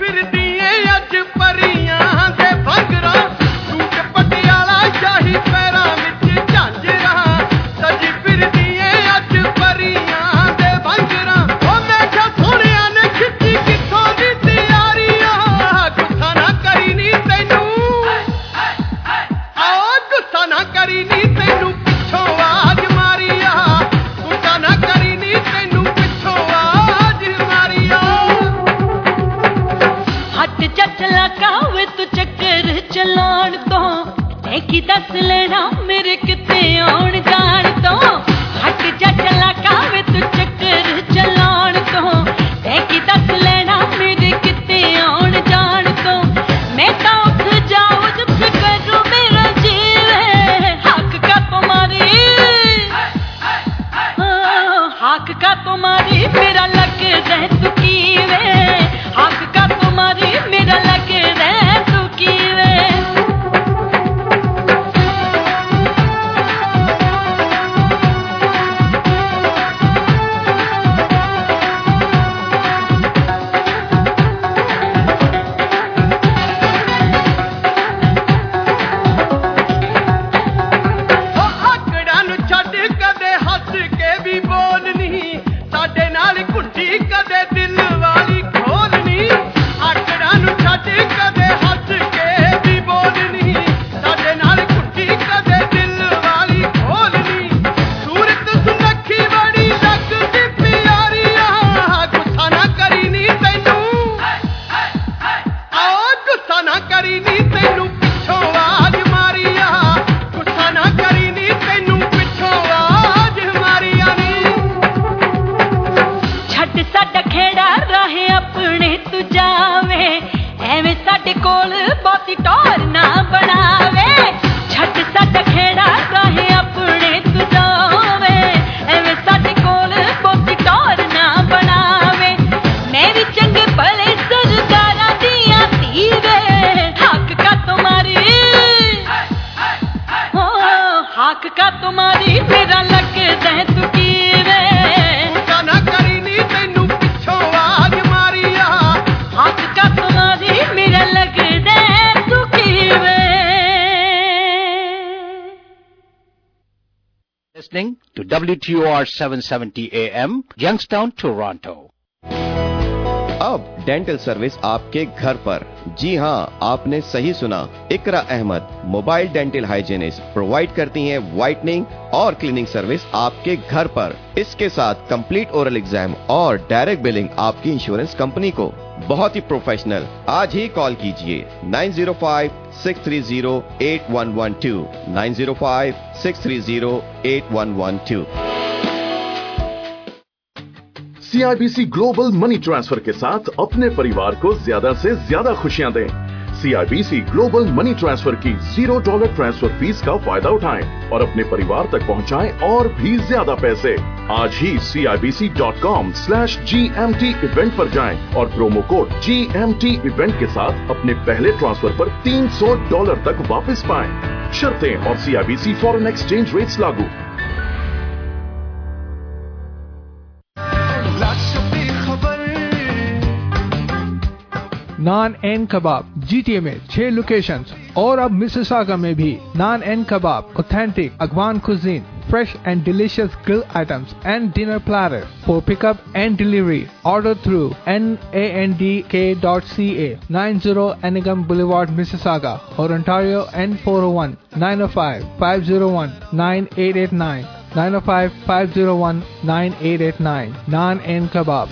Listening to WTOR 770 AM, Youngstown, Toronto. अब dental service आपके घर पर। जी हाँ, आपने सही सुना। Iqra Ahmad mobile dental hygienist provide करती हैं व्हाइटनिंग और क्लीनिंग सर्विस आपके घर पर। इसके साथ कंप्लीट ओरल एग्जाम और डायरेक्ट बिलिंग आपकी इंश्योरेंस कंपनी को। बहुत ही प्रोफेशनल। आज ही कॉल कीजिए 905-630-8112 905-630-8112। CIBC ग्लोबल मनी ट्रांसफर के साथ अपने परिवार को ज्यादा से ज्यादा खुशियां दें। CIBC ग्लोबल मनी ट्रांसफर की $0 ट्रांसफर फीस का फायदा उठाएं और अपने परिवार तक पहुंचाएं और भी ज्यादा पैसे। आज ही CIBC.com/GMT इवेंट पर जाएं और प्रोमो कोड GMT इवेंट के साथ अपने पहले ट्रांसफर पर $300 तक वापस पाएं। शर्तें और CIBC फॉरेन एक्सचेंज रेट्स लागू। नान एंड कबाब GTA में 6 लोकेशंस और अब मिसिसागा में भी। Naan and kebab authentic Afghan cuisine, fresh and delicious grill items and dinner platter for pickup and delivery. Order through nandk.ca 90 Anigam Boulevard, Mississauga or Ontario N401 905-501-9889 905-501-9889. Naan and Kebab.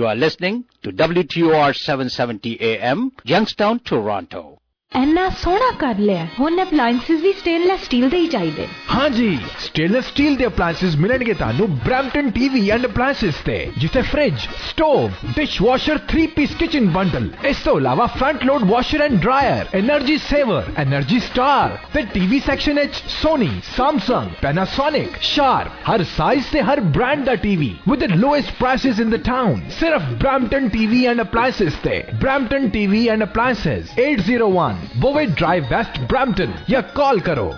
You are listening to WTOR 770 AM, Youngstown, Toronto. ਇੰਨਾ ਸੋਹਣਾ ਕਰ ਲਿਆ ਹੁਣ appliances ਵੀ stainless steel ਦੇ ਹੀ ਚਾਹੀਦੇ हाँ जी, स्टेनलेस स्टील ਦੇ ਅਪਲਾਈਐਂਸਸ ਮਿਲਣਗੇ ਤੁਹਾਨੂੰ ਬ੍ਰੈਂਪਟਨ ਟੀਵੀ ਐਂਡ ਅਪਲਾਈਐਂਸਸ ਤੇ ਜਿੱਥੇ fridge, stove, dishwasher 3-piece kitchen bundle ਇਸ ਤੋਂ ਇਲਾਵਾ front load washer and dryer, energy saver, energy star ਤੇ ਟੀਵੀ ਸੈਕਸ਼ਨ ਵਿੱਚ ਸੋਨੀ, ਸੈਮਸੰਗ, ਪੈਨਾਸੋਨਿਕ, ਸ਼ਾਰਪ ਹਰ ਸਾਈਜ਼ ਤੇ ਹਰ ਬ੍ਰਾਂਡ ਦਾ TV with the lowest prices in the town ਸਿਰਫ ਬ੍ਰੈਂਪਟਨ ਟੀਵੀ ਐਂਡ ਅਪਲਾਈਐਂਸਸ ਤੇ Brampton TV and appliances 801 Bovet Drive West Brampton या call करो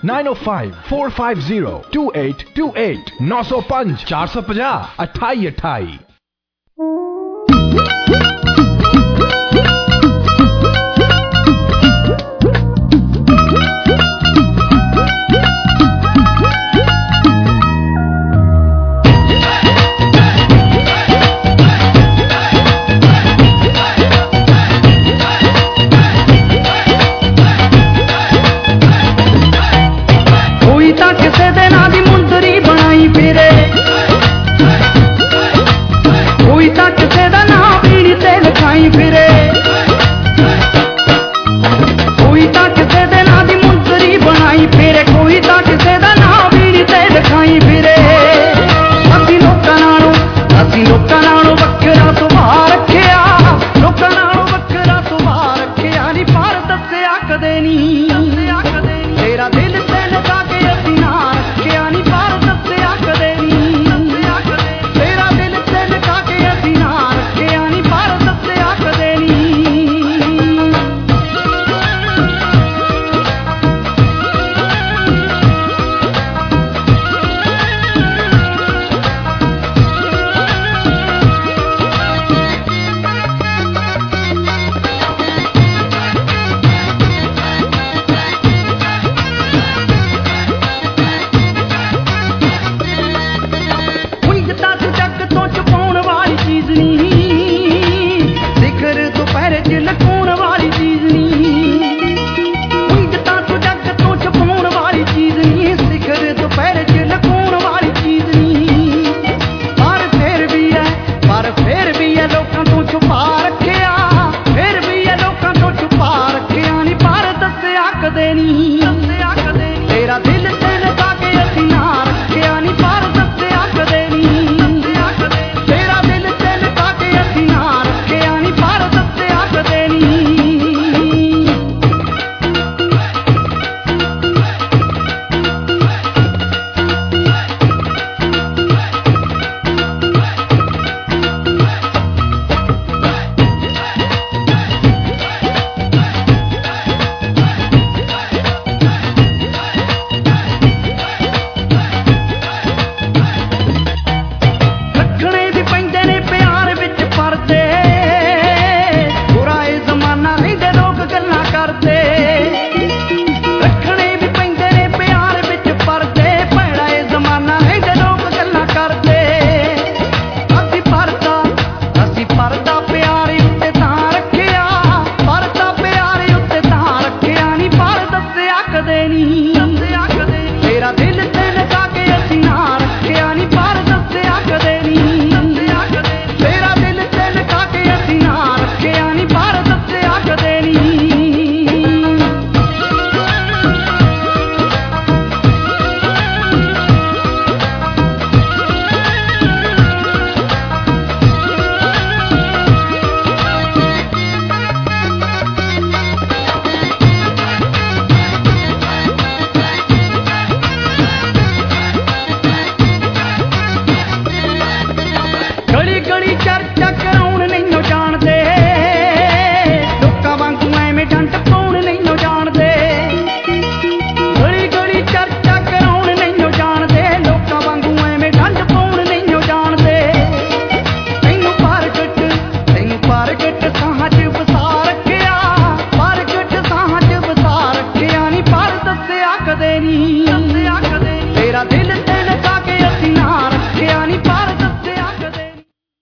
905-450-2828 905 450 2828।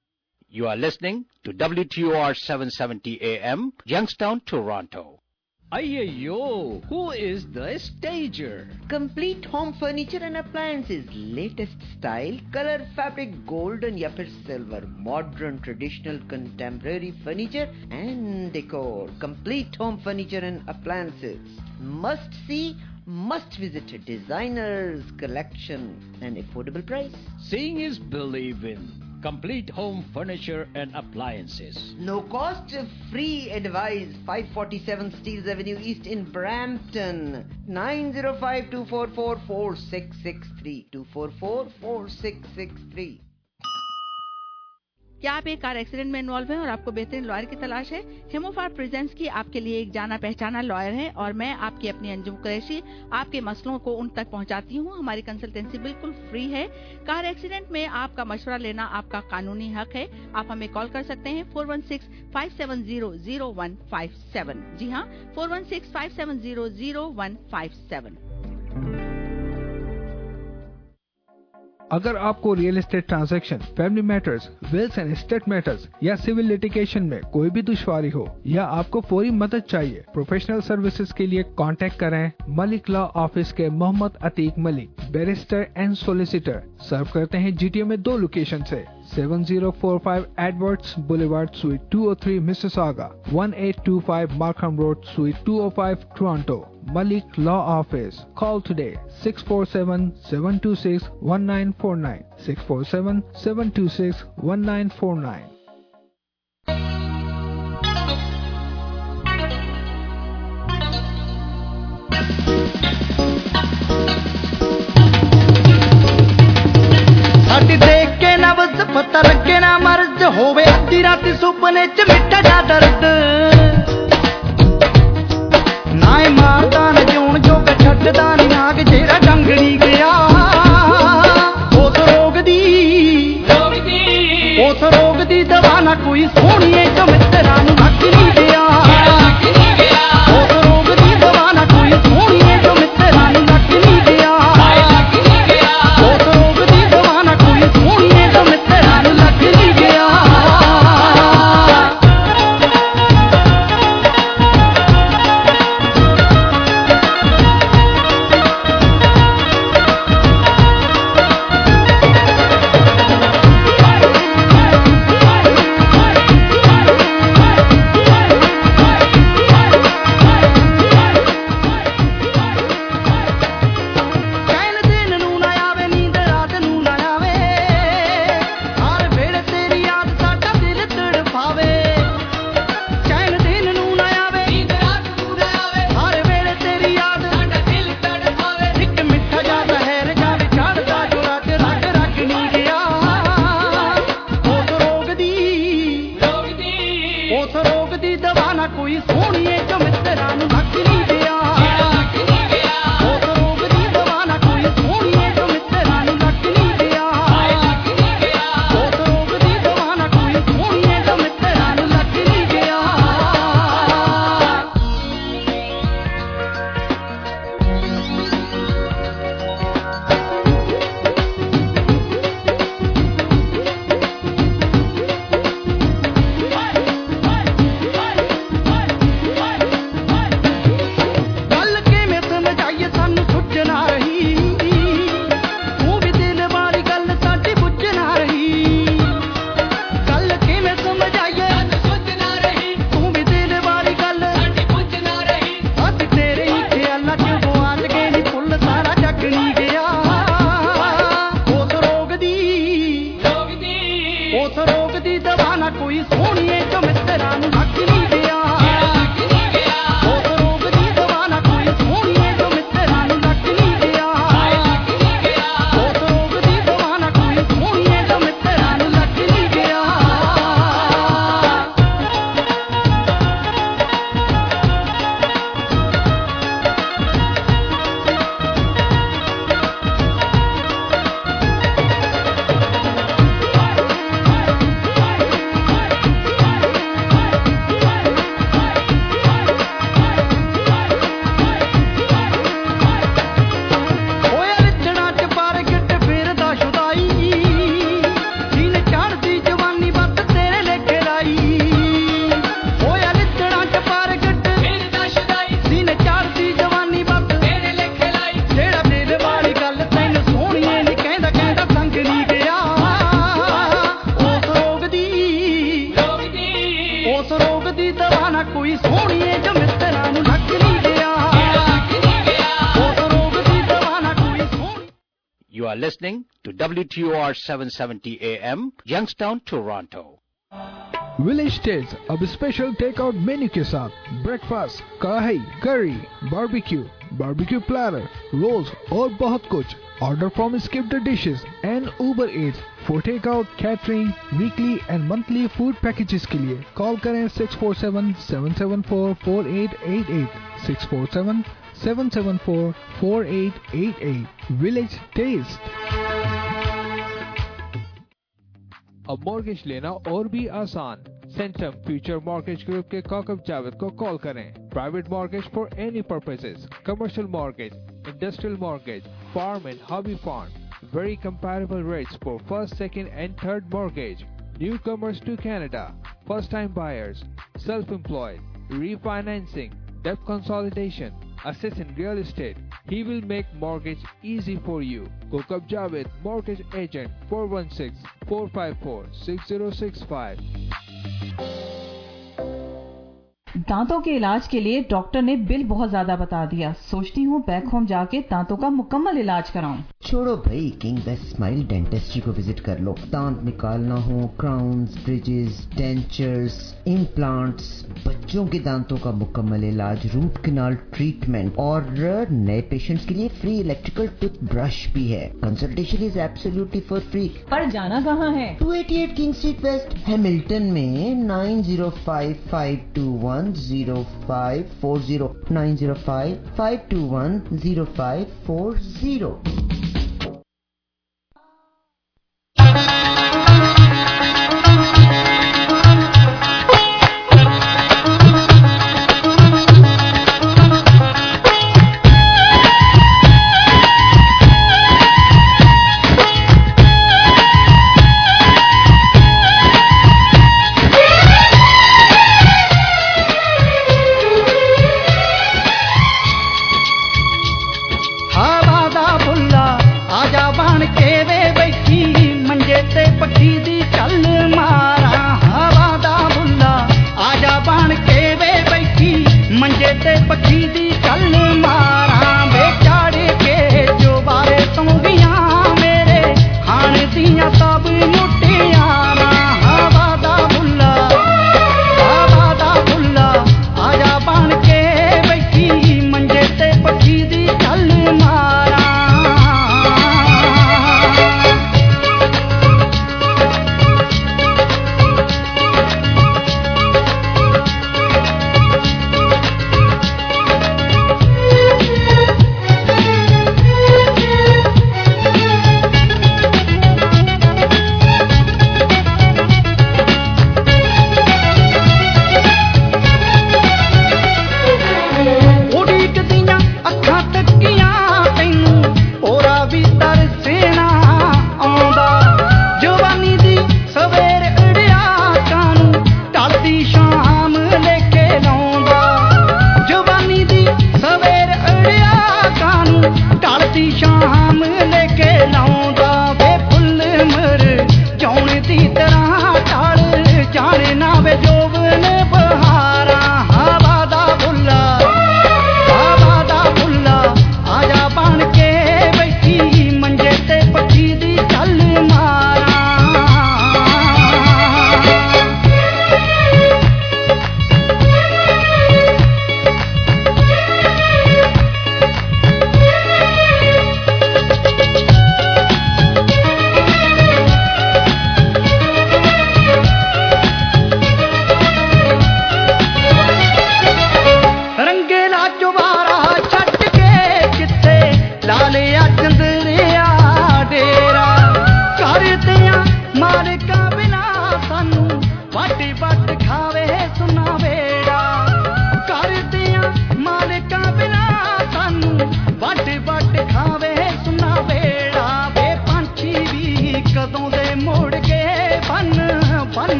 You are listening to WTOR 770 AM, Youngstown, Toronto. Ayyo, who is the stager? Complete home furniture and appliances, latest style, color, fabric, golden या फिर silver, modern, traditional, contemporary furniture and decor. Complete home furniture and appliances. Must see, must visit. Designers collection and affordable price. Seeing is believing. Complete home furniture and appliances. No cost, free advice. 547 Steeles Avenue East in Brampton. 905-244-4663. 244-4663. क्या आप एक car accident में involve हैं और आपको बेहतरीन lawyer की तलाश है? हेमोफार प्रेजेंट्स की आपके लिए एक जाना पहचाना लॉयर है और मैं आपकी अपनी अंजुम कुरैशी आपके मसलों को उन तक पहुंचाती हूं। हमारी कंसल्टेंसी बिल्कुल फ्री है। कार एक्सीडेंट में आपका मशवरा लेना आपका कानूनी हक है। आप हमें कॉल कर सकते हैं 416-570-0157। जी हाँ, 416-570-0157। अगर आपको real estate transaction, family matters, wills and estate matters या सिविल लिटिगेशन में कोई भी दुश्वारी हो या आपको फौरी मदद चाहिए, प्रोफेशनल सर्विसेज के लिए कांटेक्ट करें मलिक लॉ ऑफिस के Mohammad Atiq Malik, barrister and solicitor. Serve करते हैं जीटीए में 2 लोकेशन से 7045 Edwards Boulevard, Suite 203, Mississauga, 1825 Markham Road, Suite 205, Toronto. Malik Law Office. Call today 647-726-1949. 647-726-1949. साडी देख के नब्ज़ पता लगे ना मर्ज होवे अद्धी राती सुपने च मिठा जा दर्द ना मारदा न जून जो छड्डदा नहीं आग जेरा डंगड़ी गया उस रोग दी दवा ना कोई सोहणीए जो मित्तरां नूं लग नहीं गया उस रोग दी दवा ना कोई सोहणीए जो मित्तरां नूं लग नहीं गया उस रोग दी दवा ना कोई सोहणीए जो मित्तरां नूं लग नहीं गया। You are listening to WTOR 770 AM, Youngstown, Toronto. Village tales अब स्पेशल टेकआउट मेन्यू के साथ ब्रेकफास्ट, कढ़ाई, करी, बारबेक्यू प्लेटर, रोल्स और बहुत कुछ. Order from Skip the Dishes and Uber Eats for takeout, catering, weekly and monthly food packages के लिए कॉल करें 647-774-4888 647-774-4888. Village Taste. अब मॉर्गेज लेना और भी आसान. सेंटम फ्यूचर मॉर्गेज ग्रुप के काकब जावेद को कॉल करें. Private mortgage for any purposes, commercial mortgage, industrial mortgage, farm and hobby farm. Very comparable rates for first, second and third mortgage. Newcomers to Canada, first time buyers, self-employed, refinancing, debt consolidation, assist in real estate. He will make mortgage easy for you. Kokab Javed, Mortgage Agent, 416-454-6065. दांतों के इलाज के लिए doctor ने bill बहुत ज्यादा बता दिया. सोचती हूँ बैक होम जाके दांतों का मुकम्मल इलाज कराऊं. छोड़ो भाई, किंग द स्माइल डेंटिस्ट्री को विजिट कर लो. दांत निकालना हो, क्राउन्स, ब्रिजेस, डेंचर्स, इम्प्लांट्स, बच्चों के दांतों का मुकम्मल इलाज, रूट कैनाल ट्रीटमेंट और नए पेशेंट्स के लिए फ्री इलेक्ट्रिकल टूथब्रश भी है. Consultation is absolutely for free. पर जाना कहाँ है? 288 किंग स्ट्रीट वेस्ट, हैमिल्टन में 9055210540 9055210540.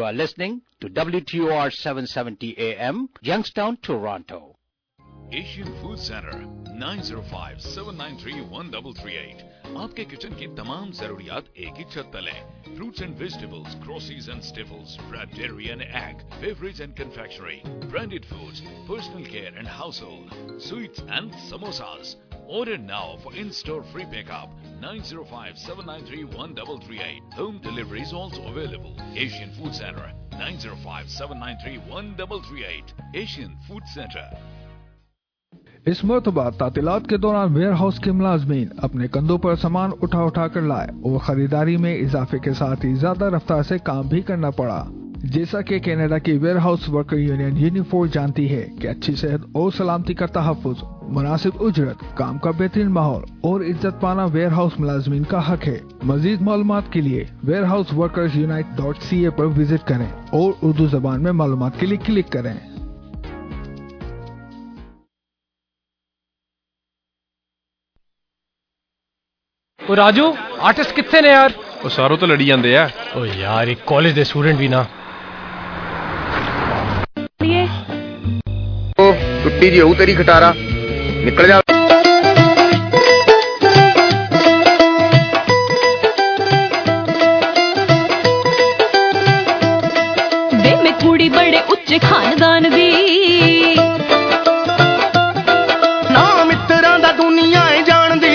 are listening to WTOR 770 AM, Youngstown, Toronto. Asian Food Center 9057931338 आपके किचन की तमाम जरूरियात एक ही छत तले fruits and vegetables, groceries and staples, bread, dairy and egg, beverage and confectionery, branded foods, personal care and household, sweets and samosas. Order now for in-store free pickup 905-793-1338. Home delivery is also available. Asian Food Center 905-793-1338. Asian Food Center. इस मरतबा तातीलात के दौरान ware house के मुलाजमीन अपने कंधों पर सामान उठा कर लाए और खरीदारी में इजाफे के साथ ही ज्यादा रफ्तार से काम भी करना पड़ा। जैसा कि कनाडा की warehouse worker union Unifor जानती है कि अच्छी सेहत और सलामती का तहफ्फुज, मुनासिब उजरत, काम का बेहतरीन माहौल और इज्जत पाना वेयर हाउस मुलाजमीन का हक है। मजीद मालूमात के लिए warehouseworkersunite.ca पर विजिट करें और उर्दू जबान में मालूमात के लिए क्लिक करें। ओ राजू, आर्टिस्ट कितने ने यार? ओ सारों तो लड़ी जांदे आ। ओ यार, एक कॉलेज दे स्टूडेंट भी ना। ओ टुट्टी जी हो तेरी खटारा, निकल जा। वे मैं कुड़ी बड़े उच्चे खानदान दी, ना मित्तरां दा दुनिया जान दी।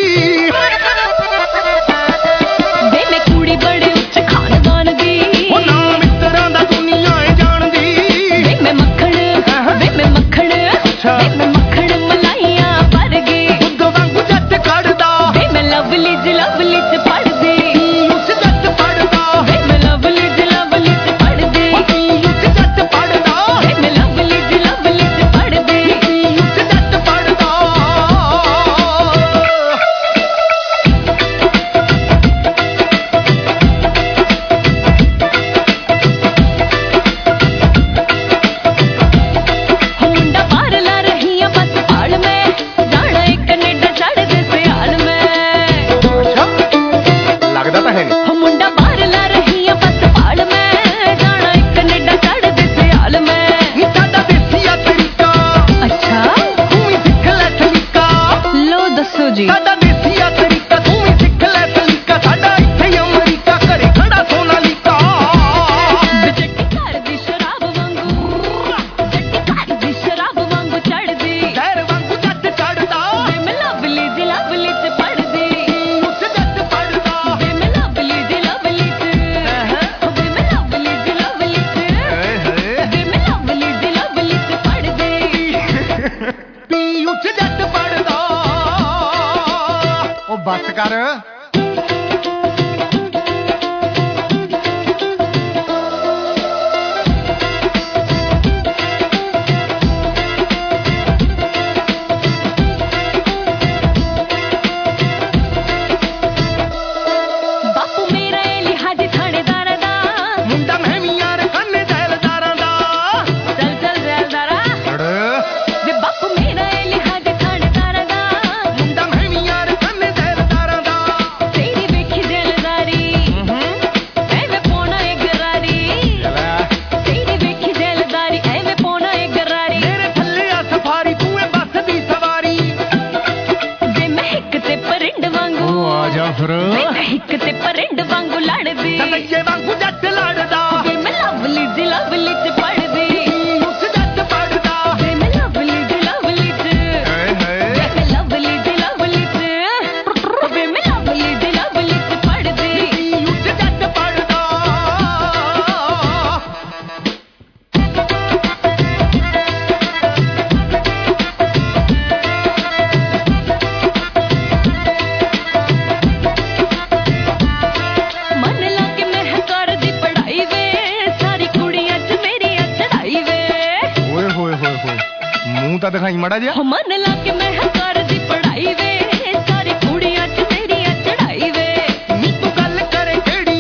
दिखाई मड़ा जा मन लाके मैं कर दी पढ़ाई वे सारी कुड़ियां च मेरी चढ़ाई वे नी तू गल करे केड़ी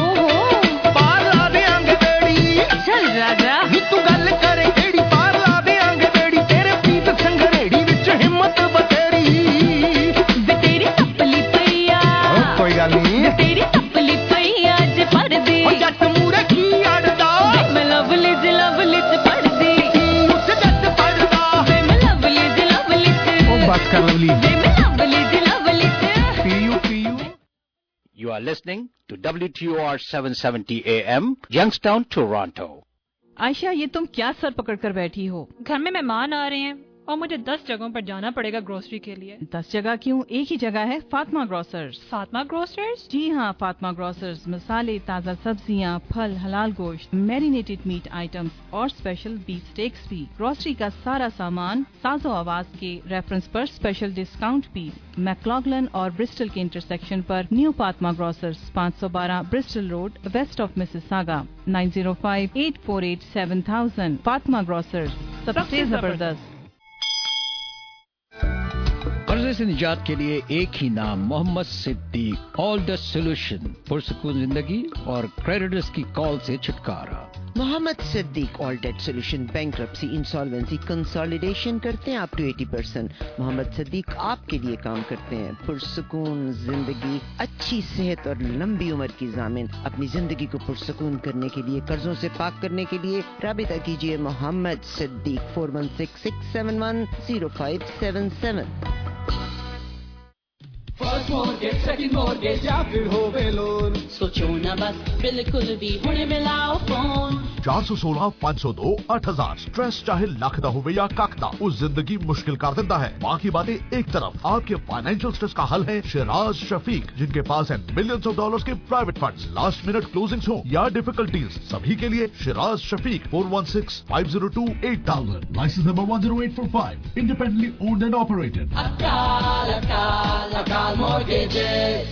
पार ला देंगे बेड़ी चल राजा नी तू गल करे केड़ी पार ला देंगे बेड़ी तेरे प्रीत संगरेड़ी विच हिम्मत बतेरी तेरी तपली पईया कोई गल नहीं तेरी तपली पईया ज पर दी जट मूरे की अड़दा नमस्कार Lovely. You are listening to WTOR 770 AM, Youngstown, Toronto. Ayesha, ये तुम क्या सर पकड़ कर बैठी हो? घर में मेहमान आ रहे हैं और मुझे 10 जगहों पर जाना पड़ेगा ग्रोसरी के लिए। 10 जगह क्यों? एक ही जगह है, फातिमा ग्रोसर्स। फातिमा ग्रोसर्स? जी हाँ, फातिमा ग्रोसर्स मसाले, ताज़ा सब्जियाँ, फल, हलाल गोश्त, मैरिनेटेड मीट आइटम्स और स्पेशल बीफ स्टेक्स भी। ग्रोसरी का सारा सामान साजो आवाज के रेफरेंस पर स्पेशल डिस्काउंट भी। मैक्लॉगलन और ब्रिस्टल के इंटरसेक्शन पर new Fatima grocers, 512 Bristol road, west of Mississauga, 9058487000। Fatima grocers, सबसे जबरदस्त। कर्जे से निजात के लिए एक ही नाम, Mohammad Siddiq. All the solution, पुरसुकून जिंदगी और क्रेडिटर्स की कॉल से छुटकारा। Mohammad Siddiq all debt solution, bankruptcy, insolvency, consolidation करते हैं अप टू 80%। मोहम्मद सिद्दीक आपके लिए काम करते हैं। पुरसुकून जिंदगी, अच्छी सेहत और लंबी उम्र की जामिन। अपनी जिंदगी को पुरसुकून करने के लिए, कर्जों से पाक करने के लिए राबिता कीजिए Mohammad Siddiq 4166710577। First mortgage, second mortgage या फिर होवे लोन, सोचो ना बस, बिल्कुल भी हुणे मिलाओ फोन। 416-502-8000। स्ट्रेस चाहे लख दा होवे या कख दा, उस जिंदगी मुश्किल कर देता है। बाकी बातें एक तरफ, आपके फाइनेंशियल स्ट्रेस का हल है शिराज शफीक, जिनके पास है मिलियंस ऑफ डॉलर्स के private funds. Last minute closings हो या डिफिकल्टीज, सभी के लिए Shiraz Shafiq 416-502-8000। License number 10845, independently owned and operated. अकाल mortgages.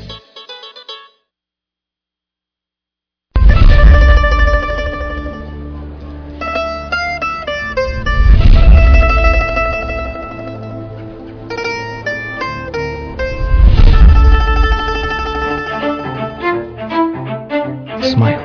Smile.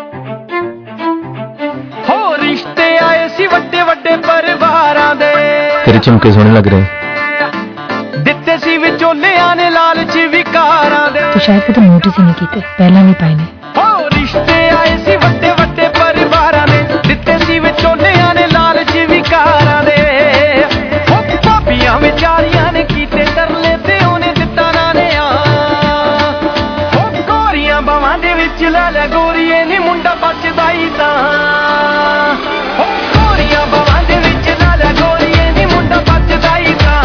हो रिश्ते आए सी वड्डे वड्डे परिवारां दे, तेरे चमके सोने लग रहे हैं। दिते सी विचोलियां ने लालच विकारां दे, तो शायद कदम नोटिस ही नहीं कीते, पहला नहीं पाए ने। हो रिश्ते आए सी वड्डे वड्डे परिवारां दे, दिते सी विचोलियां ने लालच विकारां दे। हो भाबियां विचारियां ने कीते तरले ते ओने दिता ना ने आ। हो गोरियां बावां दे विच ला ले गोरीए नी मुंडा बचदा ही तां। हो गोरियां बावां दे विच ला ले गोरीए नी मुंडा बचदा ही तां।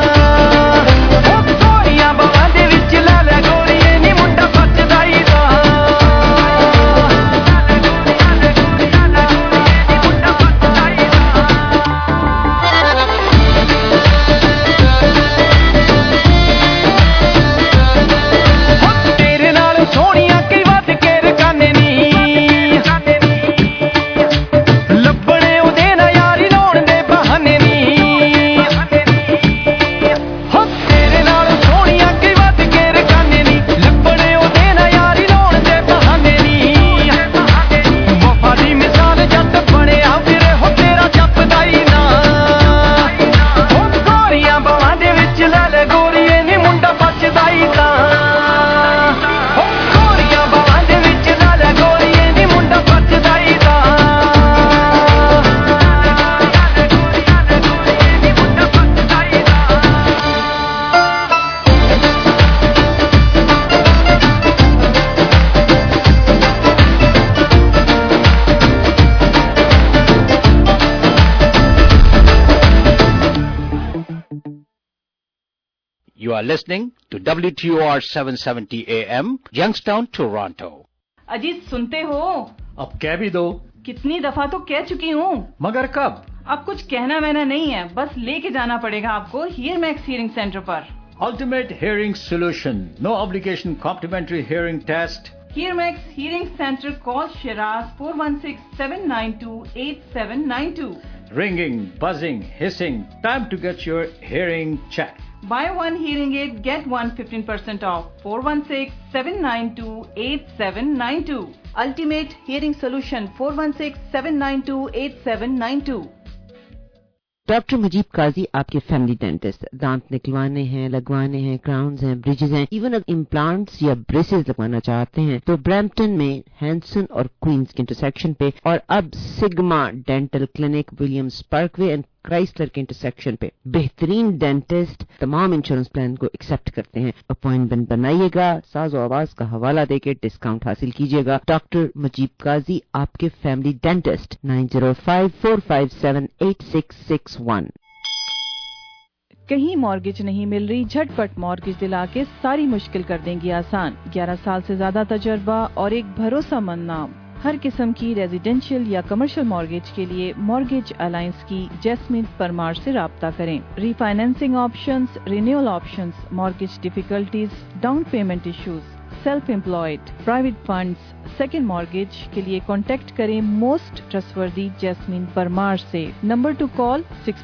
You are listening to WTOR 770 AM, Youngstown, Toronto. Ajit, सुनते हो? अब कह भी दो। कितनी दफा तो कह चुकी हूँ। मगर कब? अब कुछ कहना मैंने नहीं है, बस लेके जाना पड़ेगा आपको हियर मैक्स हियरिंग सेंटर पर। Ultimate Hearing Solution, no obligation complimentary hearing test. Here Max Hearing Center, call Shiraz 416-792-8792. Ringing, buzzing, hissing, time to get your hearing checked. Buy one hearing aid, get one 15% off. 416-792-8792. Ultimate Hearing Solution, 416-792-8792. Doctor Mujeeb Qazi आपके family dentist. दांत निकलवाने हैं, लगवाने हैं, crowns हैं, bridges हैं, even अगर implants या ब्रेसेस लगवाना चाहते हैं तो ब्रैम्पटन में हैंसन और क्वींस के इंटरसेक्शन पे, और अब sigma dental clinic, Williams Parkway and Chrysler के इंटरसेक्शन पे। बेहतरीन डेंटिस्ट, तमाम इंश्योरेंस प्लान को एक्सेप्ट करते हैं। अपॉइंटमेंट बनाइएगा, साज़ो आवाज का हवाला देके डिस्काउंट हासिल कीजिएगा। डॉक्टर मजीब काजी, आपके फैमिली डेंटिस्ट, 9054578661। कहीं मॉर्गेज नहीं मिल रही, झटपट मॉर्गेज दिला के सारी मुश्किल कर देंगी आसान। 11 साल से ज्यादा तजर्बा और एक भरोसामंद नाम। हर किस्म की रेजिडेंशियल या कमर्शियल मॉर्गेज के लिए मॉर्गेज अलायंस की जैस्मिन परमार से राब्ता करें। Refinancing options, renewal options, mortgage difficulties, down payment issues, self employed, private funds, second mortgage के लिए कांटेक्ट करें मोस्ट ट्रस्टवर्दी जैस्मिन परमार से। Number to call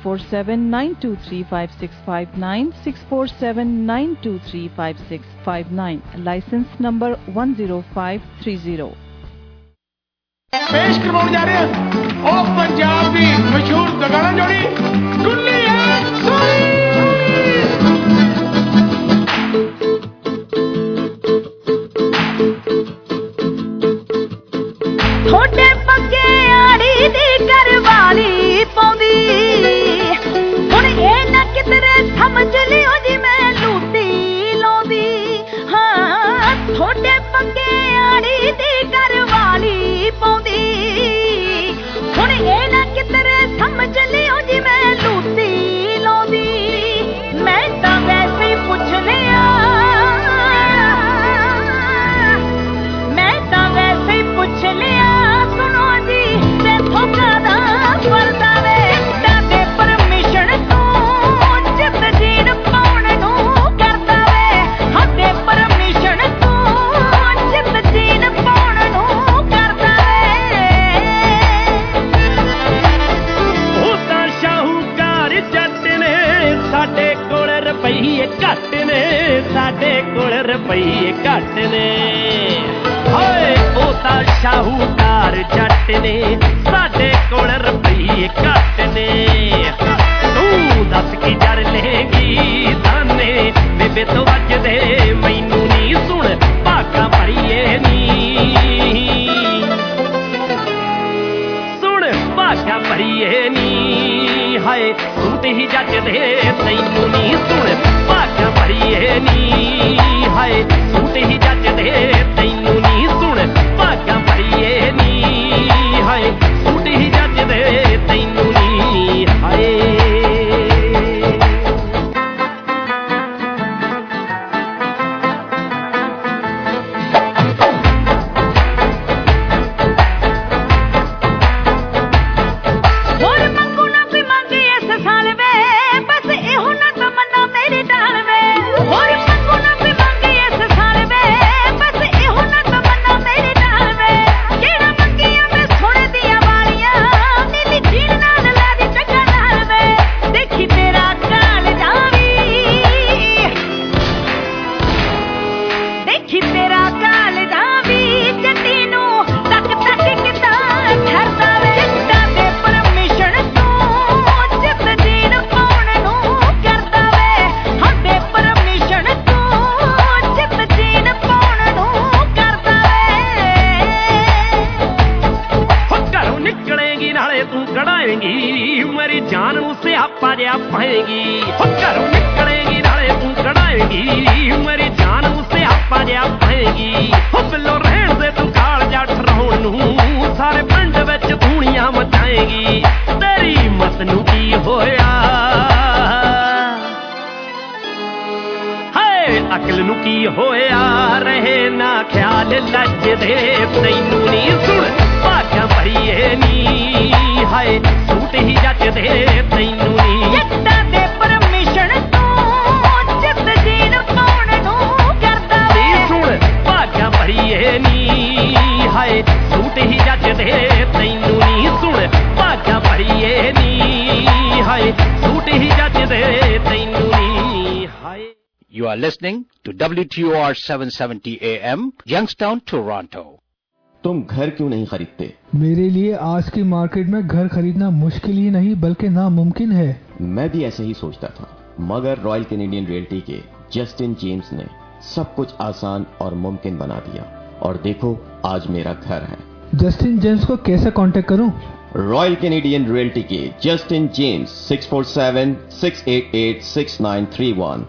6479235659, 6479235659, license number 10530। पेश करवाने जा रहे हैं ओ पंजाब की मशहूर दगाना जोड़ी गुल्ली एंड सोनी। थोड़े पक्के आड़ी दी करवाली पौंदी हुण ये ना कितरे समझ लियो जी मैं लूटी लौंदी। हाँ थोड़े पक्के आड़ी दी करवाली पौंदी हुण ये ना कितरे समझ लियो जी मैं लूटी लौंदी। मैं तां वैसे ही पुछ लिया, मैं तां वैसे ही पुछ लिया, सुनो जी ते थोकादा पड़दा वे ताते परमिशन तो जित जीन पाउण नू करदा वे। हाते परमिशन तो जित जीन पाउण नू करदा वे। ਉਹ ਤਾਂ ਸ਼ਾਹੂਕਾਰ ਜੱਟ ਨੇ ਸਾਡੇ ਕੋਲ ਰੁਪਈਏ ਘੱਟ ਨੇ, ਸਾਡੇ ਕੋਲ ਰੁਪਈਏ ਘੱਟ ਨੇ। ਹਾਏ ਉਹ ਤਾਂ ਸ਼ਾਹੂਕਾਰ ਜੱਟ ਨੇ ਸਾਡੇ ਕੋਲ ਰੁਪਈਏ ਘੱਟ ਨੇ। ਤੂੰ ਦੱਸ ਕੀ ਜਰ ਲੇਗੀ ਤਾਨੇ ਬੇਬੇ ਤੋਂ ਵੱਜਦੇ ਮੈਨੂੰ ਨੀ ਸੁਣ ਭਾਗਾ ਭਰੀਏ ਨੀ ਸੁਣ ਭਾਗਾ ਭਰੀਏ ਨੀ। ਹਾਏ ਸੂਟ ਹੀ ਜੱਜਦੇ ਤੈਨੂੰ ਨੀ ਸੁਣ ਭਾਗਾ ਭਰੀਏ ਨੀ। ਹਾਏ ਸੂਟ ਹੀ ਜੱਜਦੇ ਤੈਨੂੰ ਨੀ ਸੁਣ ਭਾਗਾ ਭਰੀਏ ਨੀ। ਹਾਏ ਸੂਟ ਹੀ ਜੱਜਦੇ ਤੈਨੂੰ ਨੀ। ਹਾਏ ਹੋਰ ਮੰਗੂ ਨਾ ਕੋਈ ਮੰਗੇ ਇਸ ਸਾਲ ਵੇ, ਬਸ ਇਹੋ ਨਾ ਤਮੰਨਾ ਮੇਰੀ ਢਾਲ ਵੇ। ਹੋਰ ਮੰਗੂ ਨਾ ਕੋਈ ਮੰਗੇ ਇਸ ਸਾਲ ਵੇ, ਬਸ ਇਹੋ ਨਾ ਤਮੰਨਾ ਮੇਰੀ ਢਾਲ ਵੇ। ਕਿਹੜਾ ਮੰਗੀਆਂ ਮੈਂ ਸੋਨੇ ਦੀਆਂ ਵਾਲੀਆਂ, ਨੀਲੀ ਜੀਨ ਨਾਲ ਲਾ ਦੀ ਚੰਗਾ ਨਾਲ ਵੇ। ਦੇਖੀ ਤੇਰਾ ਕਾਲ ਜਾਵੀ, ਦੇਖੀ ਤੇਰਾ ਕਾਲ ਜਾਵੀ, ਜੱਟੀ ਨੂੰ ਤੱਕ ਤੱਕ ਕਿੱਦਾਂ ਠਰਦਾ ਵੇ। ਜਿੱਦਾਂ ਦੇ ਪਰਮਿਸ਼ਨ ਤੋਂ ਜਿੱਤ ਜੀਨ ਪਾਉਣ ਨੂੰ ਕਰਦਾ ਵੇ। ਹਾਡੇ ਪਰਮਿਸ਼ਨ ਤੋਂ ਜਿੱਤ ਜੀਨ ਪਾਉਣ ਨੂੰ ਕਰਦਾ ਵੇ। ਹੋ ਘਰੋਂ ਨਿਕਲੇਗੀ ਨਾਲੇ ਤੂੰ ਕਢਾਏਂਗੀ ਮੇਰੀ ਜਾਨ ਨੂੰ ਸਿਆਪਾ ਜਿਹਾ ਪਾਏਂਗੀ। ਹੋ ਘਰੋਂ ਨਿਕਲੇਗੀ ਨਾਲੇ ਤੂੰ ਕਢਾਏਂਗੀ ਮੇਰੀ ਜਾਨ ਨੂੰ ਸਿਆਪਾ ਜਿਹਾ ਪਾਏਂਗੀ। ਹੋ ਬਿੱਲੋ ਰਹਿਣ ਦੇ ਤੂੰ ਕਾਲ ਜੱਟ ਰਹਾਉਣ ਨੂੰ ਸਾਰੇ ਪਿੰਡ ਵਿੱਚ ਧੂਣੀਆਂ ਮਚਾਏਂਗੀ। ਤੇਰੀ ਮਤ ਨੂੰ ਕੀ ਹੋਇਆ, ਹਾਏ ਅਕਲ ਨੂੰ ਕੀ ਹੋਇਆ, ਰਹੇ ਨਾ ਖਿਆਲ ਲੱਜਦੇ ਤੈਨੂੰ ਨੀ ਸੁਣ ਭਾਗਾਂ ਭਰੀਏ ਨੀ। ਹਾਏ ਸੂਟ ਹੀ ਜੱਜਦੇ ਤੈਨੂੰ ਨੀ। ਜਿੱਦਾਂ ਦੇ ਪਰਮਿਸ਼ਨ ਤੋਂ ਜਿੱਤ ਜੀਨ ਪਾਉਣ ਨੂੰ ਕਰਦਾ ਵੇ। ਸੁਣ ਭਾਗਾਂ ਭਰੀਏ ਨੀ। ਹਾਏ ਸੂਟ ਹੀ ਜੱਜਦੇ ਤੈਨੂੰ ਨੀ। ਸੁਣ ਭਾਗਾਂ ਭਰੀਏ ਨੀ। ਹਾਏ ਸੂਟ ਹੀ ਜੱਜਦੇ ਤੈਨੂੰ ਨੀ। ਹਾਏ You are listening to WTOR 770 AM, Youngstown, Toronto. तुम घर क्यों नहीं खरीदते? मेरे लिए आज की मार्केट में घर खरीदना मुश्किल ही नहीं बल्कि नामुमकिन है। मैं भी ऐसे ही सोचता था, मगर रॉयल कैनेडियन रियल्टी के जस्टिन जेम्स ने सब कुछ आसान और मुमकिन बना दिया और देखो आज मेरा घर है। जस्टिन जेम्स को कैसे कांटेक्ट करूं? रॉयल कैनेडियन रियल्टी के Justin James 647-688-6931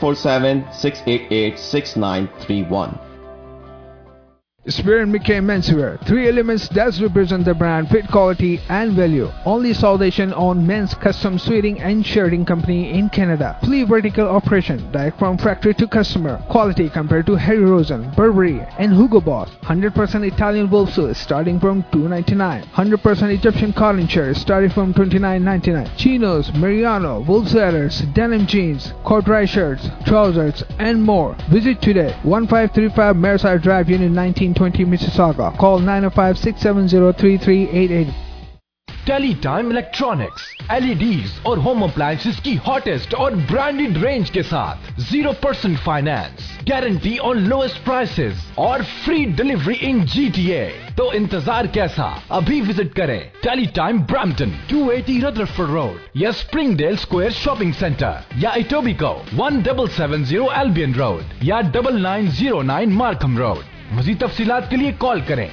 647-688-6931. Spear & McKay Menswear, 3 elements that represent the brand, fit, quality and value. Only South Asian owned men's custom suiting and shirting company in Canada. Fully vertical operation, direct from factory to customer. Quality compared to Harry Rosen, Burberry and Hugo Boss. 100% Italian wool suits starting from $2.99. 100% Egyptian cotton shirts starting from $29.99. Chinos, Mariano, wool sweaters, denim jeans, corduroy shirts, trousers and more. Visit today, 1535 Mareside Drive, Unit 1920 Mississauga. Call 905-670-3388. Teletime electronics, LEDs और home appliances की hottest और branded range के साथ 0% finance, guarantee on lowest prices और free delivery in GTA। तो इंतजार कैसा, अभी विजिट करें टेलीटाइम ब्रैम्पटन 280 रदरफोर्ड रोड या स्प्रिंगडेल स्क्वायर शॉपिंग सेंटर या इटोबिको 1770 एल्बियन रोड या 9909 मार्कम रोड। मज़ीद तफसीलात के लिए कॉल करें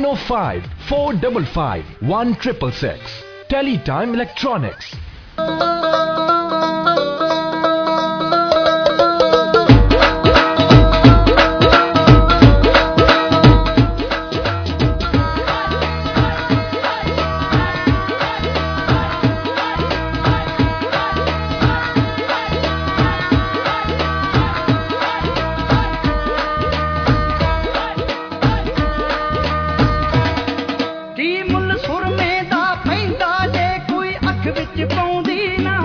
905-455-1666। Teletime electronics. ਮੁੱਲ ਸੁਰਮੇ ਦਾ ਪੈਂਦਾ ਜੇ ਕੋਈ ਅੱਖ ਵਿੱਚ ਪਾਉਂਦੀ ਨਾ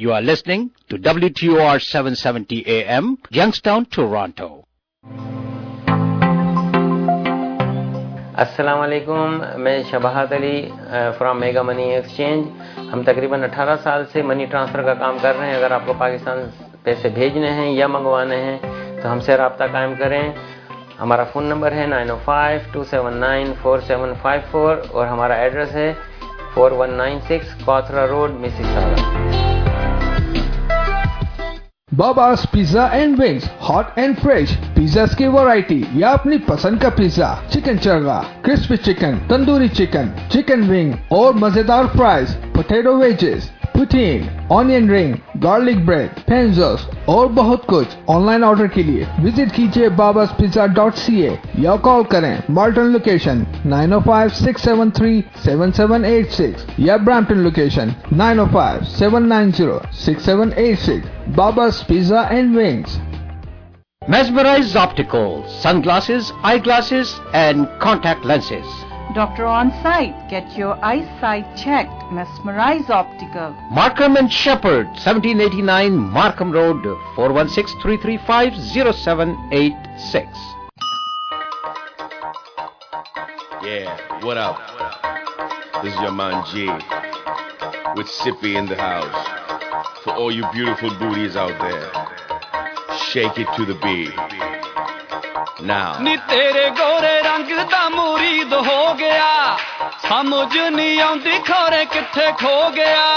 You are listening to WTOR 770 AM, Youngstown, Toronto. अस्सलाम वालेकुम, मैं Shabahat Ali from mega money exchange. हम तकरीबन 18 साल से मनी ट्रांसफ़र का काम कर रहे हैं। अगर आपको पाकिस्तान पैसे भेजने हैं या मंगवाने हैं तो हमसे रब्ता कायम करें। हमारा फ़ोन नंबर है 905-279-4754 और हमारा एड्रेस है 4196 Cawthra road, Mississauga. Baba's Pizza and Wings, hot and fresh pizza की वैरायटी या अपनी पसंद का pizza, chicken charga, crispy chicken, tandoori chicken, chicken wing और मजेदार fries, potato wedges, poutine, onion ring, garlic bread, पेंजोस और बहुत कुछ। ऑनलाइन ऑर्डर के लिए विजिट कीजिए babaspizza.ca या कॉल करें मार्टन लोकेशन 905-673-7786 या Brampton location 905-790-6786। Baba's Pizza and Wings. Mesmerize Optical, sunglasses, eyeglasses and contact lenses. Doctor on site. Get your eyesight checked. Mesmerize Optical. Markham and Shepherd, 1789 Markham Road, 416-335-0786. Yeah, what up? This is your man G with Sippy in the house. For all you beautiful booties out there, shake it to the beat. Now. नी तेरे गोरे रंग दा मुरीद हो गया, समझ नहीं आउंदी खोरे किथे खो गया।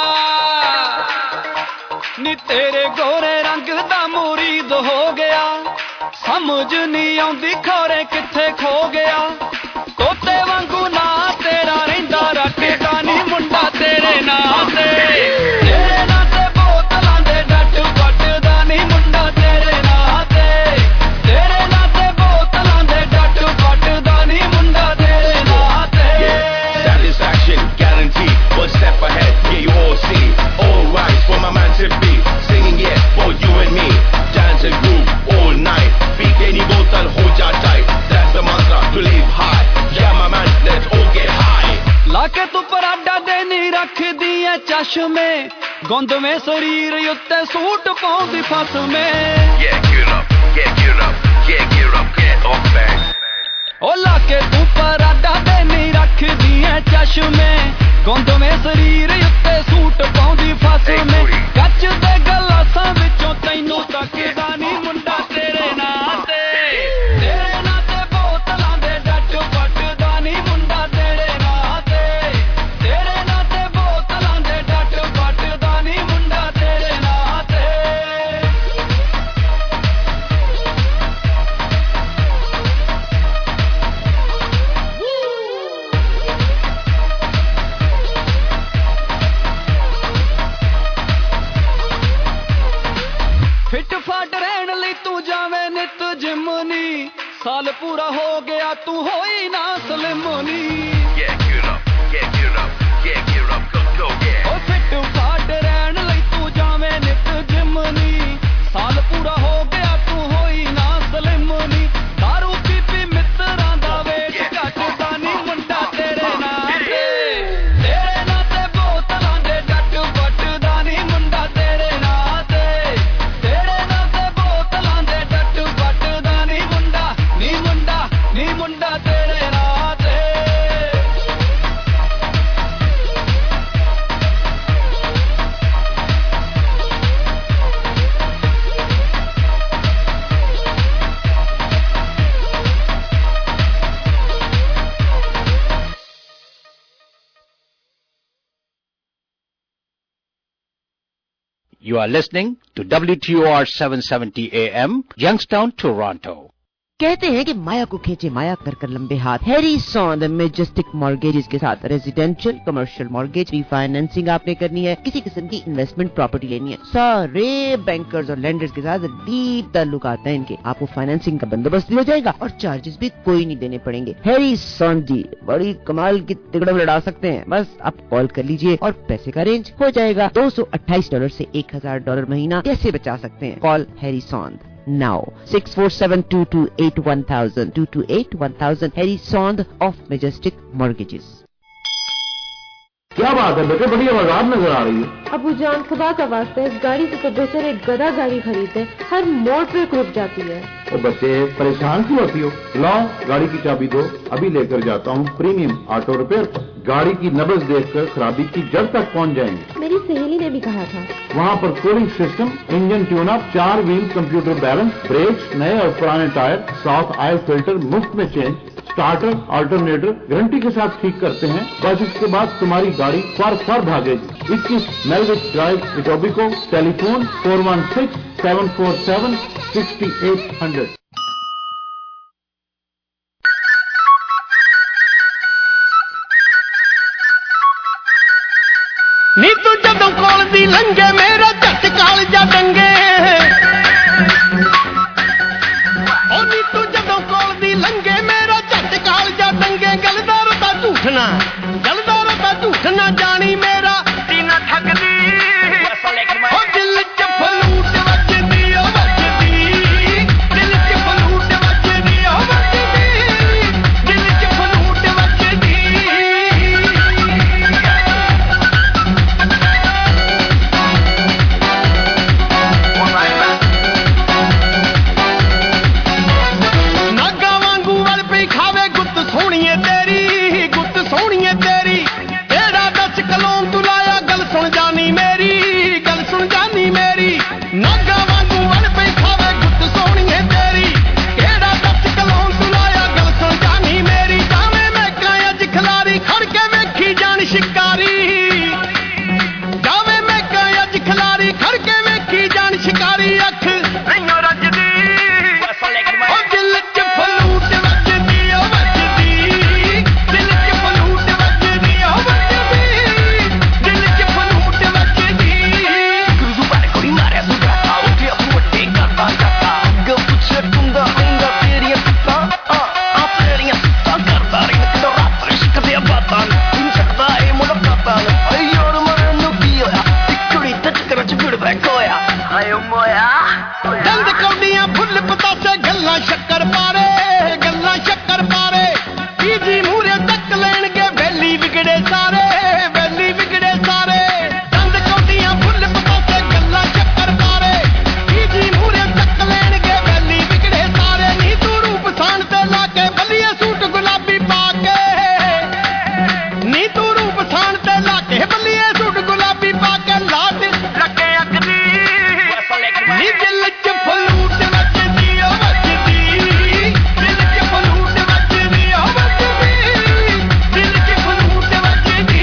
नी तेरे गोरे रंग दा मुरीद हो गया, समझ नहीं आउंदी खोरे किथे खो गया। तोते वांगू ना तेरा रहिंदा रटदा नी मुंडा तेरे नां ते, तेरे नां ते बोतलां दे डट पटदा नी मुंडा तेरे नां ते, तेरे नां ते बोतलां दे डट पटदा नी मुंडा तेरे नां ते। Satisfaction guaranteed, one step ahead, yeah you all see. All right for my man Sippy, singing yeah for you and me. Dance and groove all night, beat any botal, hold ya tight. That's the mantra to live high. Yeah my man, let's all get high. लाके तू Prada देनी रख दिए चश्मे, गुंद में शरीर उत्ते सूट पाउंदी फस में। Yeah, get up, get up, get off back. ओ लाके तू पराडा देनी रख दिए चश्मे, गुंद में शरीर उत्ते सूट पाउंदी फस में। कच दे गलासां विचों तैनू तकदा नी मुंडा तेरे नां ते, तेरे नां ते बोतलां दे डट पटदा नी मुंडा तेरे नां ते, तेरे नां ते बोतलां दे डट पटदा नी मुंडा तेरे नां ते। फिट फाट रहन लई तू जावे नित जिम नी, साल पूरा हो गया तू होई ना स्लिम नी। Yeah, get up, go, yeah. ओ फिट फाट रहन लई तू जावे नित जिम नी, साल पूरा हो गया तू होई ना स्लिम नी। दारू पी पी मित्रां दा वेट घटदा नी मुंडा तेरे नां ते, तेरे नां ते बोतलां दे डट पटदा नी मुंडा तेरे नां ते, तेरे नां ते बोतलां दे डट पटदा नी मुंडा तेरे नां ते। You are listening to WTOR 770 AM, Youngstown, Toronto. कहते हैं कि माया को खींचे माया कर कर लंबे हाथ। हैरी सॉन्द मैजेस्टिक मॉर्गेजेस के साथ रेजिडेंशियल कमर्शियल मॉर्गेज रीफाइनेंसिंग आपने करनी है, किसी किस्म की इन्वेस्टमेंट प्रॉपर्टी लेनी है, सारे बैंकर्स और लेंडर्स के साथ डीप ताल्लुक आता है इनके। आपको फाइनेंसिंग का बंदोबस्त भी हो जाएगा और चार्जेस भी कोई नहीं देने पड़ेंगे। हैरी सॉन्द जी बड़ी कमाल की तिकड़म लड़ा सकते हैं। बस आप कॉल कर लीजिए और पैसे का अरेंज हो जाएगा। $228 से $1000 महीना कैसे बचा सकते हैं? Call Harry Sondh now 647-228-1000 228-1000 Harry Sond of Majestic Mortgages. क्या बात है बेटे, बड़ी आवाज़ नजर आ रही है। अबू जान खुदा का वास्ता इस गाड़ी से तो बेहतर एक गधा गाड़ी खरीदे, हर मोड़ पे रुक जाती है। तो बच्चे परेशान क्यों होती हो? लाओ गाड़ी की चाबी दो, अभी लेकर जाता हूँ प्रीमियम ऑटो रिपेयर पर। गाड़ी की नब्ज देखकर खराबी की जड़ तक पहुँच जाएंगे। मेरी सहेली ने भी कहा था। वहाँ पर cooling system, engine tune up, 4 wheel computer balance, brakes, नए और पुराने टायर, साफ ऑयल फिल्टर मुफ्त में चेंज, स्टार्टर ऑल्टरनेटर गारंटी के साथ ठीक करते हैं। बस इसके बाद तुम्हारी गाड़ी फर भागेगी। 21 मेलविच ड्राइव, इटोबिको। टेलीफोन 416-747-6800। नी तू जदों कोल दी लंघे मेरा झट कालजा डंगे, ओ नी तू जदों कोल दी लंघे मेरा झट कालजा डंगे। गलदार दा झूठना जानी मेरा दीना ठगदी, ओ दिल च फलूट वजदी, ओ वजदी, दिल च फलूट वजदी, ओ वजदी, दिल च फलूट वजदी। नागा वांगू वल पई खावे गुत्त सोहणीए तेरी, गुत्त सोहणीए तेरी। तेरा दस कलों तू लाया गल सुन जानी मेरी, गल सुन जानी मेरी। नागा वांगू वल पई खावे गुत्त सोहणीए तेरी। तेरा दस कलों तू लाया गल सुन जानी मेरी। जावे मैं काया ज खिलारी खड़ के वेखी जान शिकारी, जावे मैं काया ज खिलारी खड़ के वेखी जान शिकारी। अख नहीं रजदी, ओ दिल च फलूट वजदी, ओ वजदी, दिल च फलूट वजदी, ओ वजदी, दिल च फलूट वजदी। Cruzo pare con rimare assodata, oltre a tua te carta carta. Gabbu cercunda ainda teria tutta, teria tutta carta. Rin da rap shikte abatan, inchakta e mulakatan. Ayor marnu kiya, tikuri tachkara chgudda koya. Ayo moya, dand kaudiyan full pataase galla shakkar pare, galla shakkar pare. Easy mure tak lenge belly vigde sare, belly vigde sare. Dand kaudiyan full pataase galla shakkar pare. Easy mure tak lenge belly vigde sare. Ni tu roop saan te laake baliye suit gulabi paake, ni tu roop saan te laake baliye suit gulabi paake. लाट रखे अगदी, नी दिल च फलूट वजदी, ओ वजदी, दिल च फलूट वजदी, ओ वजदी, दिल च फलूट वजदी।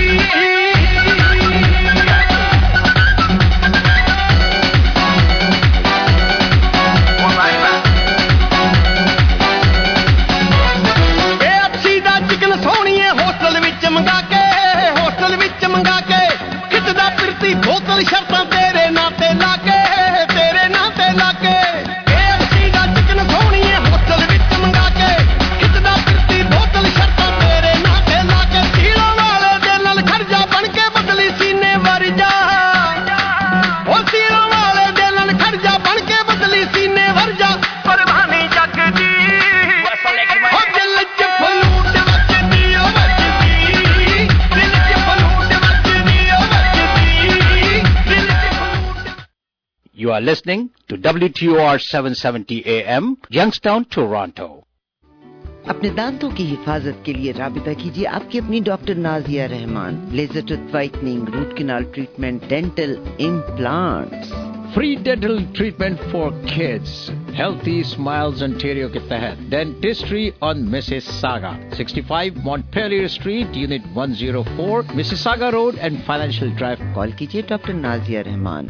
ए अच्छी दा चिकन सोहणीए होटल विच मंगा के, होटल विच मंगा के। खिचदा फिरती बोतल शर्तां तेरे नाते लाके, तेरे नाते लाके। ए अच्छी दा चिकन सोहणीए होटल विच मंगा के। खिचदा फिरती बोतल शर्तां तेरे नाते लाके। सीलों वाले दे नाल खड़जा बन के बदली सीने वर जा, ओ सीलों वाले दे नाल खड़जा बन के बदली सीने वर जा। परवानी जगदी, ओ दिल च फलूट वजदी, ओ वजदी, दिल च फलूट वजदी, ओ वजदी, दिल च फलूट। You are listening to WTOR 770 AM, Youngstown, Toronto. अपने दांतों की हिफाजत के लिए राबिता कीजिए आपकी अपनी doctor Nazia Rahman. Laser tooth whitening, root canal treatment, dental implants. Free dental treatment for kids, healthy smiles Ontario के तहत dentistry on Mississauga, 65 Montpellier street, unit 104, Mississauga road and financial drive. Call कीजिए doctor Nazia Rahman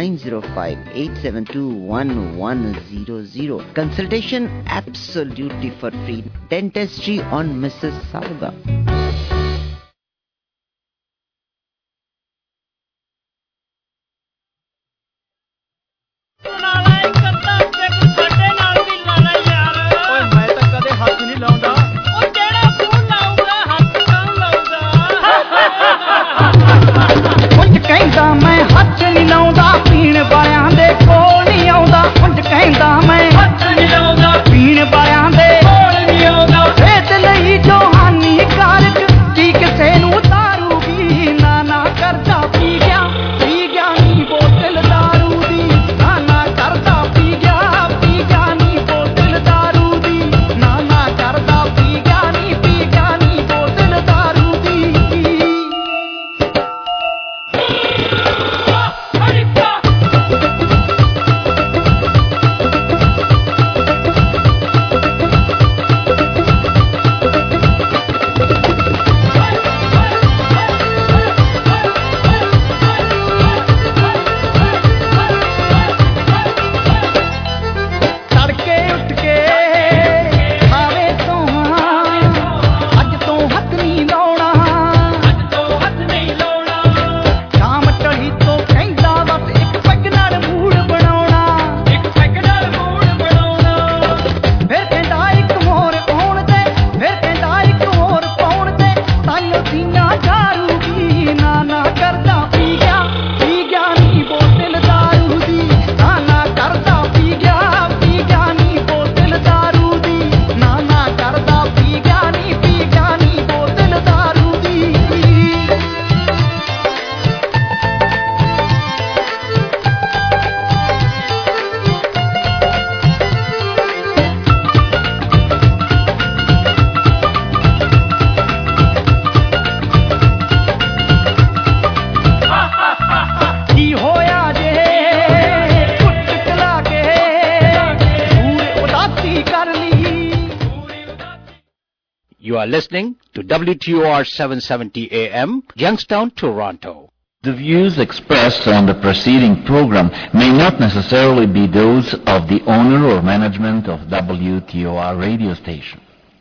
905-872-1100. Consultation absolutely for free. Dentistry on Mississauga. ਕਹਿੰਦਾ ਮੈਂ ਹੱਥ ਨਹੀਂ ਲਾਉਂਦਾ ਪੀਣ ਵਾਲਿਆਂ ਦੇ ਕੋਲ ਨਹੀਂ ਆਉਂਦਾ। ਉਂਝ ਕਹਿੰਦਾ ਮੈਂ ਹੱਥ ਨਹੀਂ ਲਾਉਂਦਾ ਪੀਣ ਵਾਲਿਆਂ ਦੇ ਕੋਲ ਨਹੀਂ ਆਉਂਦਾ। ਸਿਹਤ ਲਈ ਜੋ ਹਾਨੀਕਾਰਕ are listening to WTOR 770 AM, Youngstown, Toronto. The views expressed on the preceding program may not necessarily be those of the owner or management of WTOR radio station.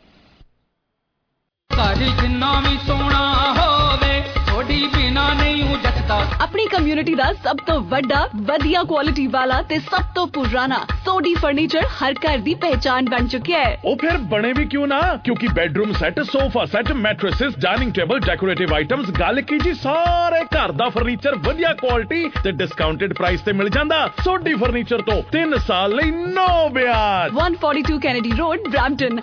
अपनी कम्युनिटी दा सब तो वड्डा वधिया क्वालिटी वाला ते सब तो पुराना सोडी फर्नीचर हर घर दी पहचान बन चुका है। ओ फिर बने भी क्यों ना, क्योंकि bedroom set, sofa set, mattresses, dining table, decorative items, गल की जी सारे घर दा फर्नीचर वधिया क्वालिटी ते डिस्काउंटेड प्राइस ते मिल जांदा। सोडी फर्नीचर तो 3 साल लई नो ब्याज। 142 कैनेडी रोड, ब्रैम्पटन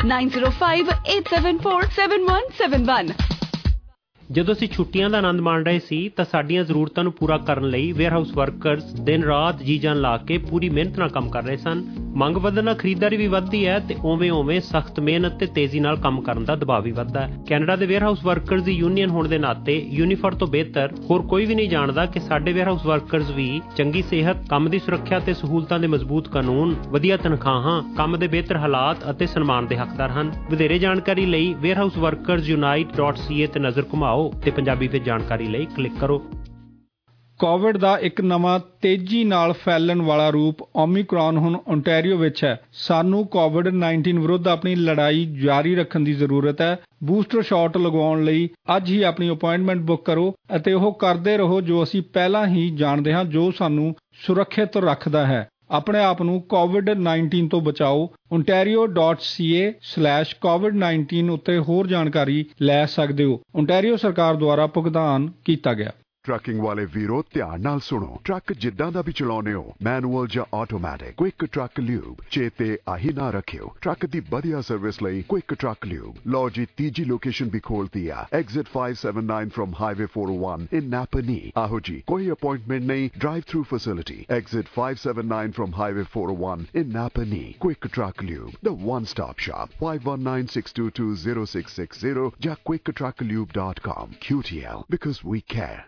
9058747171। ਜਦੋਂ ਅਸੀਂ ਛੁੱਟੀਆਂ ਦਾ ਆਨੰਦ ਮਾਣ ਰਹੇ ਸੀ ਤਾਂ ਸਾਡੀਆਂ ਜ਼ਰੂਰਤਾਂ ਨੂੰ ਪੂਰਾ ਕਰਨ ਲਈ ਵੇਅਰਹਾਊਸ ਵਰਕਰਸ ਦਿਨ ਰਾਤ ਜੀ ਜਾਨ ਲਾ ਕੇ ਪੂਰੀ ਮਿਹਨਤ ਨਾਲ ਕੰਮ ਕਰ ਰਹੇ ਸਨ। ਮੰਗ ਵਧਣ ਨਾਲ ਖਰੀਦਦਾਰੀ ਵੀ ਵੱਧਦੀ ਹੈ ਤੇ ਉਵੇਂ ਸਖਤ ਮਿਹਨਤ ਤੇ ਤੇਜ਼ੀ ਨਾਲ ਕੰਮ ਕਰਨ ਦਾ ਦਬਾਅ ਵੀ ਵੱਧਦਾ ਹੈ। ਕੈਨੇਡਾ ਦੇ ਵੇਅਰਹਾਊਸ ਵਰਕਰਸ ਦੀ ਯੂਨੀਅਨ ਹੋਣ ਦੇ ਨਾਤੇ ਯੂਨੀਫਰ ਤੋਂ ਬਿਹਤਰ ਹੋਰ ਕੋਈ ਵੀ ਨਹੀਂ ਜਾਣਦਾ ਕਿ ਸਾਡੇ ਵੇਅਰਹਾਊਸ ਵਰਕਰਸ ਵੀ ਚੰਗੀ ਸਿਹਤ, ਕੰਮ ਦੀ ਸੁਰੱਖਿਆ ਤੇ ਸਹੂਲਤਾਂ ਦੇ ਮਜ਼ਬੂਤ ਕਾਨੂੰਨ, ਵਧੀਆ ਤਨਖਾਹਾਂ, ਕੰਮ ਦੇ ਬਿਹਤਰ ਹਾਲਾਤ ਅਤੇ ਸਨਮਾਨ ਦੇ ਹੱਕਦਾਰ ਹਨ। ਵਧੇਰੇ ਜਾਣਕਾਰੀ ਲਈ ਵੇਅਰਹਾਊਸ ਵਰਕਰਸ ਯੂਨਾਈਟ.ca ਤੇ ਨਜ਼ਰ ਘੁਮਾਓ ਤੇ ਪੰਜਾਬੀ ਵਿੱਚ ਜਾਣਕਾਰੀ ਲਈ ਕਲਿੱਕ ਕਰੋ। ਕੋਵਿਡ ਦਾ ਇੱਕ ਨਵਾਂ ਤੇਜ਼ੀ ਨਾਲ ਫੈਲਣ ਵਾਲਾ ਰੂਪ ਓਮਿਕਰੌਨ ਹੁਣ ਓਨਟਾਰੀਓ ਵਿੱਚ ਹੈ। ਸਾਨੂੰ ਕੋਵਿਡ-19 ਵਿਰੁੱਧ ਆਪਣੀ ਲੜਾਈ ਜਾਰੀ ਰੱਖਣ ਦੀ ਜ਼ਰੂਰਤ ਹੈ। ਬੂਸਟਰ ਸ਼ਾਟ ਲਗਵਾਉਣ ਲਈ ਅੱਜ ਹੀ ਆਪਣੀ ਅਪਾਇੰਟਮੈਂਟ ਬੁੱਕ ਕਰੋ ਅਤੇ ਉਹ ਕਰਦੇ ਰਹੋ ਜੋ ਅਸੀਂ ਪਹਿਲਾਂ ਹੀ ਜਾਣਦੇ ਹਾਂ, ਜੋ ਸਾਨੂੰ ਸੁਰੱਖਿਅਤ ਰੱਖਦਾ ਹੈ। ਆਪਣੇ ਆਪ ਨੂੰ ਕੋਵਿਡ-19 ਤੋਂ ਬਚਾਓ। ontario.ca/covid19 ਉੱਤੇ ਹੋਰ ਜਾਣਕਾਰੀ ਲੈ ਸਕਦੇ ਹੋ। ਓਨਟਾਰੀਓ ਸਰਕਾਰ ਦੁਆਰਾ ਭੁਗਤਾਨ ਕੀਤਾ ਗਿਆ। ਟਰੱਕਿੰਗ ਵਾਲੇ ਵੀਰੋ ਧਿਆਨ ਨਾਲ ਸੁਣੋ। ਟਰੱਕ ਜਿੱਦਾਂ ਦਾ ਵੀ ਚਲਾਉਣੇ ਹੋ, ਮੈਨੂਅਲ ਜਾਂ ਆਟੋਮੈਟਿਕ, ਕੁਇਕ ਟਰੱਕ ਲਿਊਬ ਚੇਤੇ ਆਹੀ ਨਾ ਰੱਖਿਓ। ਟਰੱਕ ਦੀ ਵਧੀਆ ਸਰਵਿਸ ਲਈ ਕੁਇਕ ਟਰੱਕ ਲਿਊਬ। ਲਓ ਜੀ, ਤੀਜੀ ਲੋਕੇਸ਼ਨ ਵੀ ਖੋਲਤੀ ਆ, exit 579 from highway 401 in Napanee. ਆਹੋ ਜੀ, ਕੋਈ ਅਪਾਇੰਟਮੈਂਟ ਨਹੀਂ, drive through facility. Exit 579 from highway 401 in Napanee. Quick truck lube, the one stop shop. 5196220660 ਜਾਂ quicktruckliube.com। QTL, because we care।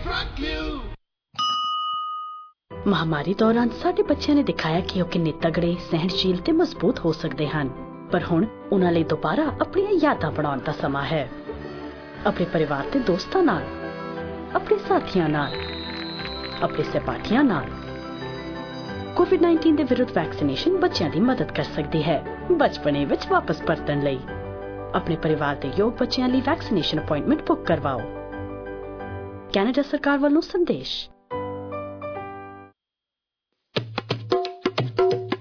ਮਹਾਮਾਰੀ ਦੌਰਾਨ ਸਾਡੇ ਬੱਚਿਆਂ ਨੇ ਦਿਖਾਇਆ ਕਿ ਉਹ ਕਿੰਨੇ ਤਗੜੇ, ਸਹਿਣਸ਼ੀਲ ਤੇ ਮਜ਼ਬੂਤ ਹੋ ਸਕਦੇ ਹਨ। ਪਰ ਹੁਣ ਉਹਨਾਂ ਲਈ ਦੁਬਾਰਾ ਆਪਣੀਆਂ ਯਾਦਾਂ ਬਣਾਉਣ ਦਾ ਸਮਾਂ ਹੈ। ਆਪਣੇ ਪਰਿਵਾਰ ਤੇ ਦੋਸਤਾਂ ਨਾਲ, ਆਪਣੇ ਸਾਥੀਆਂ ਨਾਲ, ਆਪਣੇ ਸਹਿਪਾਠੀਆਂ ਨਾਲ। ਕੋਵਿਡ-19 ਦੇ ਵਿਰੁੱਧ ਵੈਕਸੀਨੇਸ਼ਨ ਬੱਚਿਆਂ ਦੀ ਮਦਦ ਕਰ ਸਕਦੀ ਹੈ ਬਚਪਨੇ ਵਿੱਚ ਵਾਪਸ ਪਰਤਣ ਲਈ। ਆਪਣੇ ਪਰਿਵਾਰ ਦੇ ਯੋਗ ਬੱਚਿਆਂ ਲਈ ਵੈਕਸੀਨੇਸ਼ਨ ਅਪਾਇੰਟਮੈਂਟ ਬੁੱਕ ਕਰਵਾਓ। ਕੈਨੇਡਾ ਸਰਕਾਰ ਵੱਲੋਂ ਸੰਦੇਸ਼।